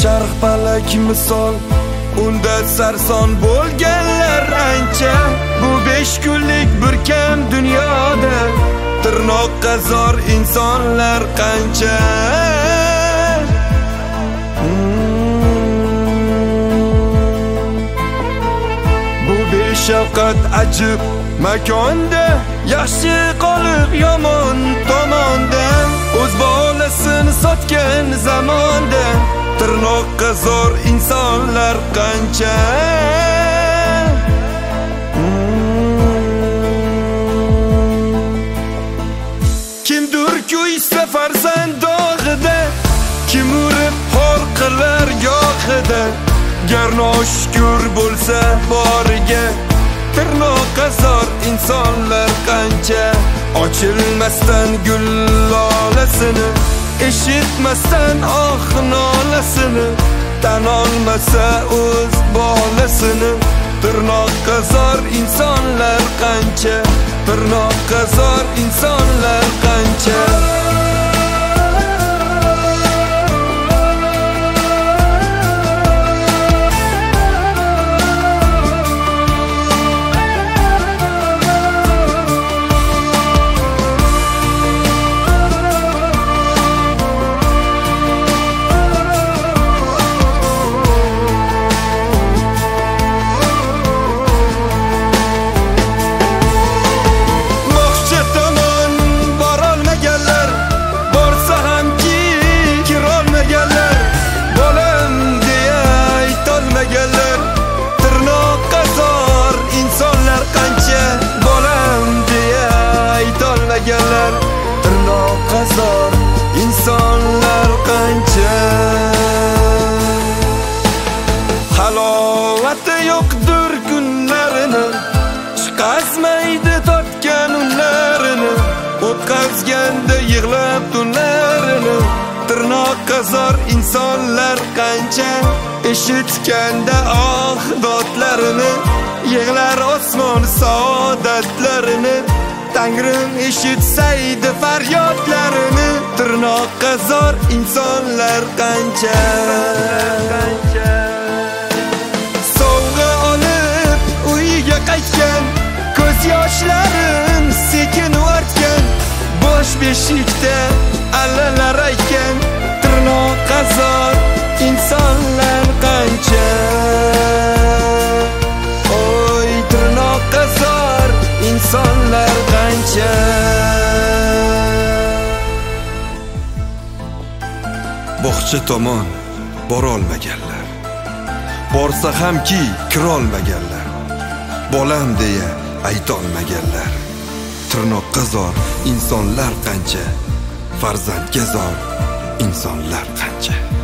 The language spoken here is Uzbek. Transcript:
charxpalak misol, unda sarson bo'lganlar ancha. Bu 5 kunlik bir kam dunyoda tirnoqqa zor insonlar qancha. Bu beshafqat ajib makonda yaxshi qolib yomon tomonda, o'z bolasini sotgan zamonda tirnoqqa zor insonlar qancha. Kimdir kuysa farzand dog'ida, kim urib xor qilar gohida, gar noshukur bo'lsa boriga tirnoqqa zor insonlar qancha. Ochilmasdan gul lolasini, eshitmasdan oh nolasini, tan olmasa o'z bolasini tirnoqqa zor insonlar qancha. Tirnoqqa zor insonlar qancha. Tirnoqqa zor insonlar qancha. Halovati yo'qdir kunlarini, chiqazmaydi totgan unlarini, o'tkazganda yig'lab tunlarini tirnoqqa zor insonlar qancha. Eshitganda oh dodlarini, yig'lar osmon saodatlarini, Tangrim eshitsaydi faryodlarini tirnoqqa zor insonlar qancha. Sovg'a olib uyiga qaytgan, ko'z yoshlarim sekin artgan, bosh beshikda allalar aytgan tirnoqqa zor insonlar qancha. Oy tirnoqqa zor insonlar qancha. Bog'cha tomon borolmaganlar, borsa hamki kirolmaganlar, bolam deya aytolmaganlar tirnoqqa zor insonlar qancha. Farzandga zor insonlar qancha.